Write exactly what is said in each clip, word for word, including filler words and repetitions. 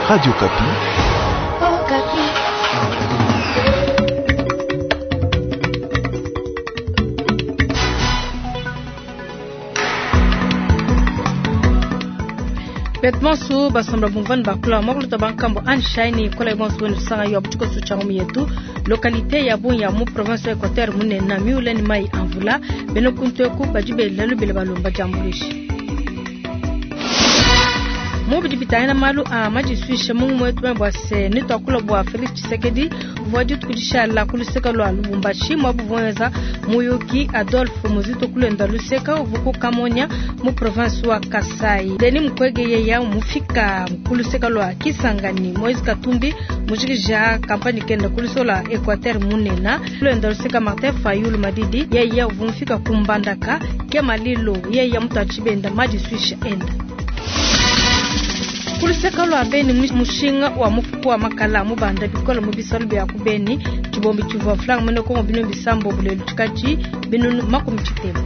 Radio Kapi. Oh, Kapi. Betmanso basambla bungvan bakula moklo tabankambo anshaini kola bonso wenu sanga yo butuko suchangomi yetu localité ya bon ya mu province Equateur munena miule ni mai anvula beno kunto ku bajibe lalu bele balomba jambulishi mo bidibitana malu a maji suisha mungu mwetu mbwase ni tokula bwa Felix Tshisekedi voju tukudisha la kuliseka lo alubumbashi mwabu voneza Muyoki Adolphe Muzito kulenda luseka uvuko Kamonya mu province wa Kasai deni mkwege ye ya mufika kuliseka lo Kisangani Moise Katumbi mujigija kampani kenda kulisola Equateur munena kulenda luseka Martin Fayulu Madidi ye ya uvumfika kumbandaka kemalilo ye ya mutachibenda maji suisha enda kuliseka lo abeni mushinga wa mufuko wa makala mubanda bikola mubisalo bya kubeni kibombi kiva flang mene ko bino bisambo bule lukaji bino makumchitema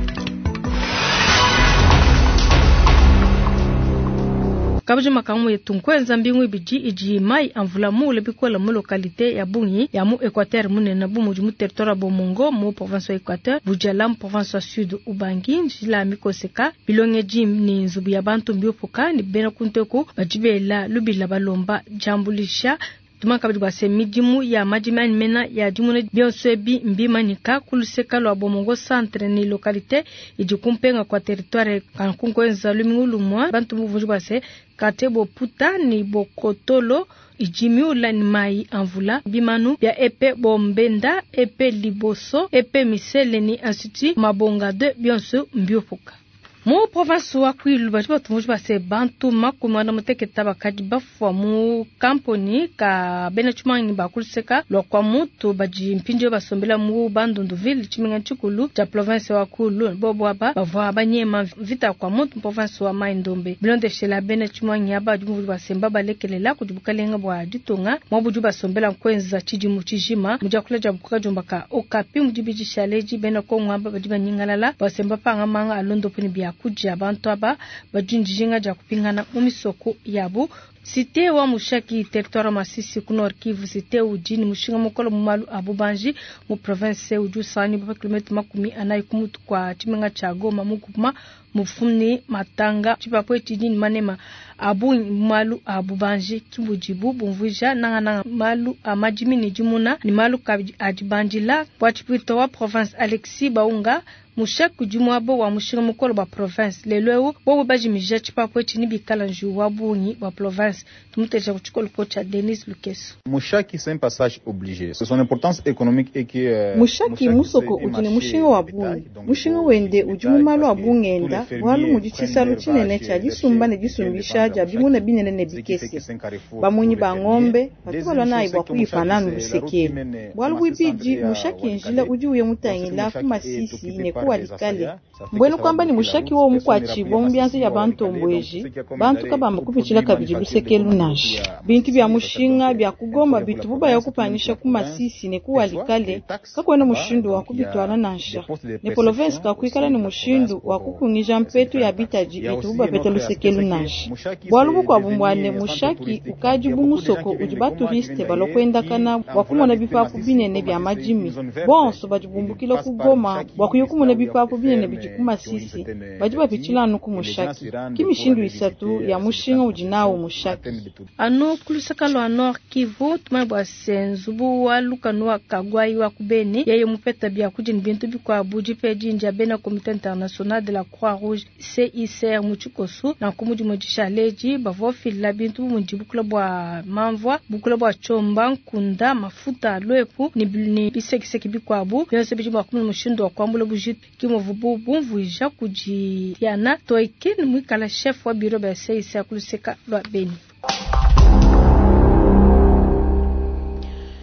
kabuje makamu yetu nkwenza mbingu ibiji iji mai anvula mu le bikola mu localité ya Bunyi ya mu Equateur munena bu mu territoire bomongo mu province Equateur bujala mu province sud ubangi njila mikoseka bilonge jim ni nzubu ya bantu mbiopoka ni bena kunteko bajibela lubila balomba jambulisha tumanka bwa semidimu ya majimani mena ya jumune bioswebi mbimanika kuluseka lo bomongo centre ni localité ijikumpenga kwa territoire kankunkoenza lumingulumwa bantu buvuju base katebo puta ni bokotolo ijimiula ni mai anvula bimanu bya epe bombenda epe liboso epe misele ni institut mabonga de bionso mbiopoka mu province wa Kwilu bajiba tumuji base bantu makumana muteketa bakaji bafwa mu kamponi ka benachumani bakuliseka lokwa mutu baji mpinjo basombela mu Bandunduville chiminga chikulu ja province wa Kwilu bobo aba bavwa abanyema vita kwa mutu province wa Maindombe bilonde shela benachumani aba jumu basemba balekelela kujibukalenga bwa ditonga mwabuju basombela kwenza chijimu chijima mujakula jabuka jombaka okapi mujibiji shaleji benako ngamba bajiba nyingalala basemba panga manga alondo puni bya kuja abantu aba bajunjinga ja kupingana umisoko yabo site wa mushaki territoire Masisi kunor Kivu site ujini mushinga mukolo mumalu abubanji mu province ujusani ba kilometre makumi anayi kumutu kwa chimenga cha Goma mukuma mufumni matanga chipapo chidini manema abu malu abubanji kibujibu bumvuja nanga nanga malu amajimi ni jumuna ni malu ajibanjila kwa chipito wa province Alexis Baunga mushaku jumwabo wa mushinga mukolo ba province lelwewo bobo bajimija chipapo chini bikala nju wabunyi wa province tumuteja kuchikolo kocha Denis Lukeso. Mushaki c'est un passage obligé. Son importance économique est que euh, Mushaki musoko ujini mushinga wabunyi mushinga wende ujumumalo wabungenda walu mujichisalo chinene cha jisumba ne jisumbisha ja bimuna binene ne bikese bamunyi ba ngombe batubala nayi bwa kuyifanana lusekele walu wibiji mushaki njila ujuye mutangila ku Masisi ne kuwa likale mbwelo kwamba ni mushaki wo mukwachi bombianze ya bantu mbweji bantu kabamba kupichila kabiji lusekele nashi bintu bya mushinga bya kugoma bitu buba yakupanyisha ku Masisi ne kuwa likale kakwena mushindu wa kubitwala nasha ne province ka kuikala ni mushindu wa kukunija mpetu ya bitaji bitu buba pete lusekele nashi bwalubu kwa bumbwane mushaki ukaji bumusoko ujiba touriste balokwenda kana wakumona bipapu binene bya majimi bonso bajibumbukilo kugoma wakuyokumona bipapu binene bijikuma Masisi bajiba pichilano ku mushaki kimishindu isatu ya mushinga ujinawo mushaki ano kulisaka lo Nord Kivu tumabwa senzubu wa lukanwa kagwai wa kubeni yeye mupeta bya kujini bintu bikwa buji peji nja bena Comité International de la Croix Rouge C I C R muchikosu na kumuji mojisha leji bavofi la bintu mujibukula bwa manvwa bukula bwa chomba kunda mafuta loepu ni ni bisekiseki bikwa bu yose bijibwa kumwe mushindo wa kwambulo bujit kimovubu bumvuija kuji yana toikin mwikala chef wa bureau ba C I C R kuliseka lo beni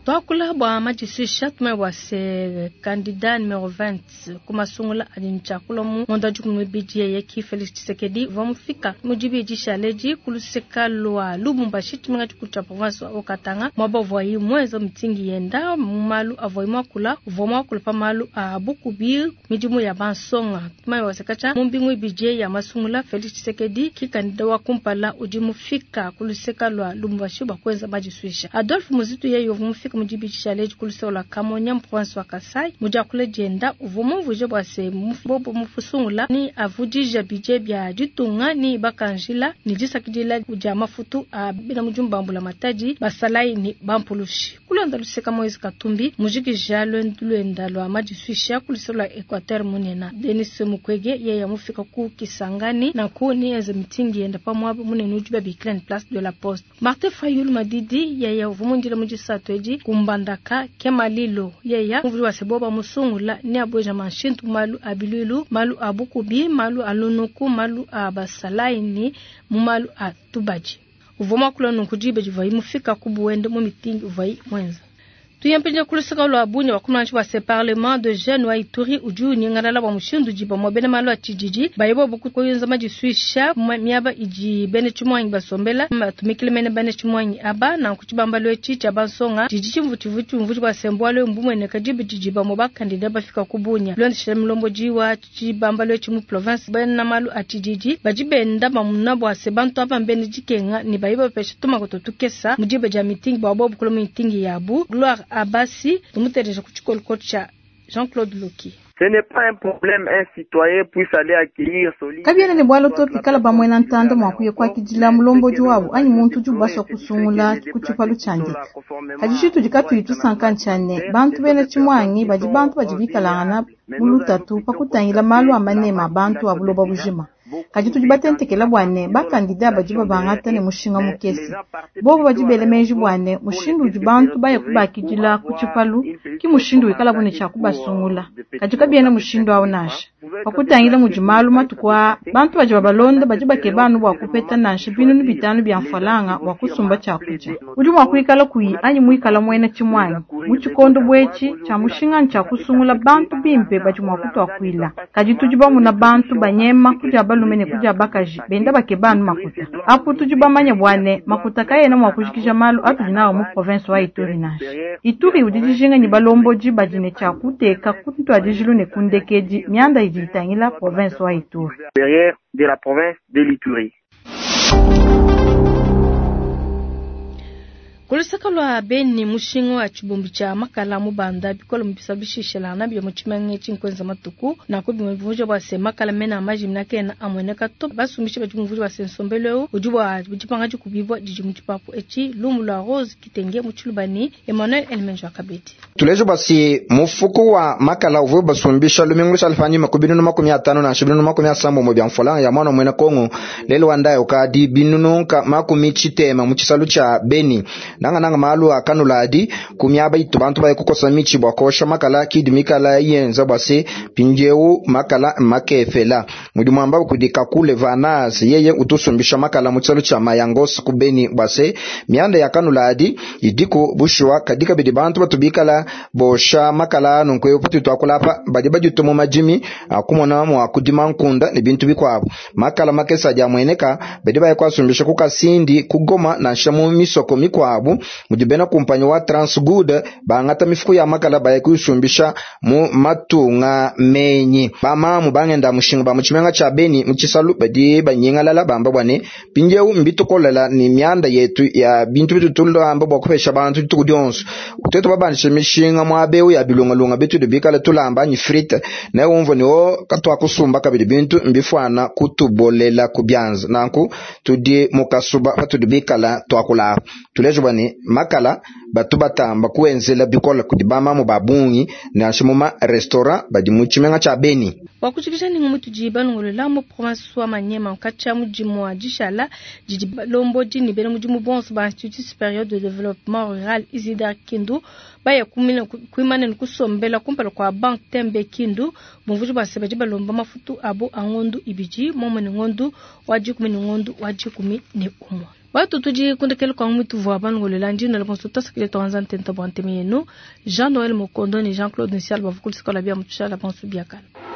Twakula bwa majisisha tume wa se candidat numéro vingt kuma sungula adin chakula mu onda jukumu bidiye yeki Felix Tshisekedi vamufika mujibi jishaleji kuluseka lwa Lubumba shiti mga chukucha province wa Okatanga mwaba voyi mweza mtingi yenda malu avoyi mwakula voma kula pa malu abukubi mijimu ya bansonga tume wa sekacha mumbingu bidiye ya masungula Felix Tshisekedi ki kandida wa kumpala ujimu fika kuluseka lwa Lubumba shiba kweza majisisha Adolphe Muzitu yeyo vamufika mujibi challenge kulisola kamonya province wa Kasai muja kule jenda uvumu vuje bwase mufobo mufusungula ni avujija bije bya jitunga ni bakanjila ni jisakidila uja mafutu abina mujumba mbula mataji basalai ni bampulushi kulonda luseka Moise Katumbi mujiki jalo ndulenda lwa majiswisha kulisola Equateur munena Denis Mukwege yeye mufika ku Kisangani na ku ni eze mitingi yenda pamwabo munene ujuba biklen place de la Poste Martin Fayulu Madidi yeye uvumu ndila mujisatoji kumbandaka kemalilo yeya mvuli wa seboba musungula ni aboja manshintu malu abilulu malu abukubi malu alunuku malu abasalaini mumalu atubaji uvoma kula nkujibe jivai mufika kubuwende mu mitingi uvai mwenza tuyampenja kulisaka lwa bunye wakumanchi wa se parlement de jeunes wa Ituri uju nyangala wa mushindu jiba mobene malo atijiji bayibo buku koyonza majiswisha miaba iji bene chumwanyi basombela matumikile mene bene chumwanyi aba na kuchibamba lwe chicha bansonga jiji mvuti vuti mvuti wa sembwale mbumwe ne kajibe jiba moba kandida bafika kubunya lwende shemlombo jiwa chibamba lwe chimu province bene na malo atijiji bajibe ndaba munabo wa sebanto aba mbene jikenga ni bayibo pesha tuma kototukesa mujibe ja meeting babo bukulo meeting yabu gloire Abassi, tumutereje kuchikolo kocha Jean-Claude Loki. Ce n'est pas un problème un citoyen puisse aller accueillir solide. Kabiana ni bwalo topi kala ba mwena ntando mwakuye kwa kijila mulombo juwabu anyi muntu jubaswa kusungula kuchupalu chanje. Hajishitu jikatu itu sankan chane bantu bene chimwanyi baji bantu bajibikalana bulutatu pakutanyila malu amanema bantu abuloba bujima. Kajitu jibatente kela bwane ba kandida bajiba bangata ne mushinga mukesi bobo bajibele meji bwane mushindu jibantu baye kubakijila kuchipalu ki mushindu wikala bune chakubasungula kajuka biena mushindu awonasha pakutangila mujimalu matukwa bantu bajiba balonda bajiba kebanu bwa kupeta nasha binu bitanu bya mfalanga wakusumba chakuja uli mwakwikala kuyi anyi mwikala mwena chimwanyi muchikondo bwechi cha mushinga nchakusungula bantu bimpe bajimwa kutwa kwila kajitu jibamu na bantu banyema kuja lumene kuja bakaji benda bakebanu makuta apu tujuba manya bwane makuta kaye na mwakujikisha malu atujinawa mu province wa Ituri nashi Ituri udijinga ni balombo jiba jine cha kuteka kutu ajijilu ne kundekeji mianda ijitangila province wa Ituri derrière de la province de l'Ituri. Kulisaka lwa Beni mushingo wa chibumbi cha makala mubanda bikola mpisabishisha la nabi ya mchimange chinkwenza matuku na kubi mvujo wa se makala mena amaji mnake na amweneka to basumbisha baji mvujo wa sensombeleo ujuwa bujipangaji kubibwa jiji mchipapu echi lumu la rose kitenge mchulubani Emmanuel Elmenjo akabeti tulejo basi mufuku wa makala uvujo basumbisha lumingu salfanyi makubinu na makumi atano na shibinu na makumi asambo mobya mfola ya mwana mwena kongo lelo wandayo kadi binunu ka makumi chitema mchisalu cha Beni nanga nanga malu akanuladi kumyaba itu bantu baye kukosa michi bwakosha makala kidi mikala yenza bwase pinjeu makala makefela mudi mwamba kudika kule vanas yeye utusumbisha makala mutsalo cha mayangos kubeni bwase mianda yakanuladi idiko bushwa kadika bidi bantu batubikala bosha makala nunkwe upati twakulapa badi bajutomo majimi akumona mu akudima nkunda ni bintu bikwabo makala makesa ja mweneka badi baye kwasumbisha kukasindi kugoma na shamu misoko mikwabo mujibena kumpanyo wa Transgood bangata mifuko ya makala baye kusumbisha mu matunga menyi bama mu bangenda mushinga ba muchimenga cha Beni muchisalu badi banyenga lala bamba bwane pinjeu mbito kolela ni mianda yetu ya bintu bitu tulo amba bokopesha bantu tukudionso uteto babanisha mishinga mu abeu ya bilunga lunga bitu de bikala tulamba ni frite na umvo ni o katwa kusumba kabidi bintu mbifwana kutubolela kubyanza nanku tudi mukasuba batu de bikala twakula tulejo bani makala batu batamba kuenzela bikola kudibama mu babungi na shimuma restaurant badi muchimenga cha Beni wakuchikisha ni ngumutu jiba ngolola mu province wa Manyema kacha mujimu wa Jishala jiji lombo jini bene mujimu bonso ba Institut Supérieur de Développement Rural Isidar Kindu baya kumina kuimane nkusombela kumpala kwa Bank Tembe Kindu mvuju ba sebaji balomba mafutu abo angondu ibiji momo ni ngondu waji kumi ni ngondu waji kumi ni umwa watu tuji kunde kel kwa mtu voa ban ngole landi na leponso tas kile to anzan tenta bon temenu Jean Noël Mokondo ni Jean Claude Nsial bavukul sikola bia mutusha la ponsu biakan